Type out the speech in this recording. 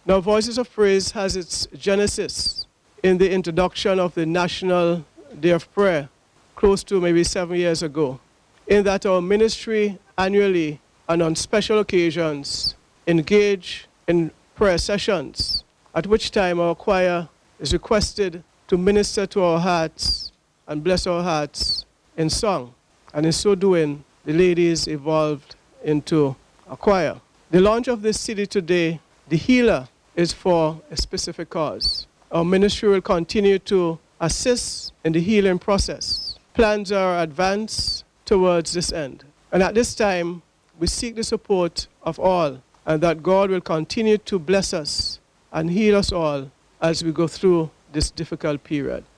Now, Voices of Praise has its genesis in the introduction of the National Day of Prayer, close to maybe 7 years ago, in that our ministry annually and on special occasions engage in prayer sessions, at which time our choir is requested to minister to our hearts and bless our hearts in song. And in so doing, the ladies evolved into a choir. The launch of this CD today, The Healer, is for a specific cause. Our ministry will continue to assist in the healing process. Plans are advanced towards this end. And at this time, we seek the support of all, and that God will continue to bless us and heal us all as we go through this difficult period.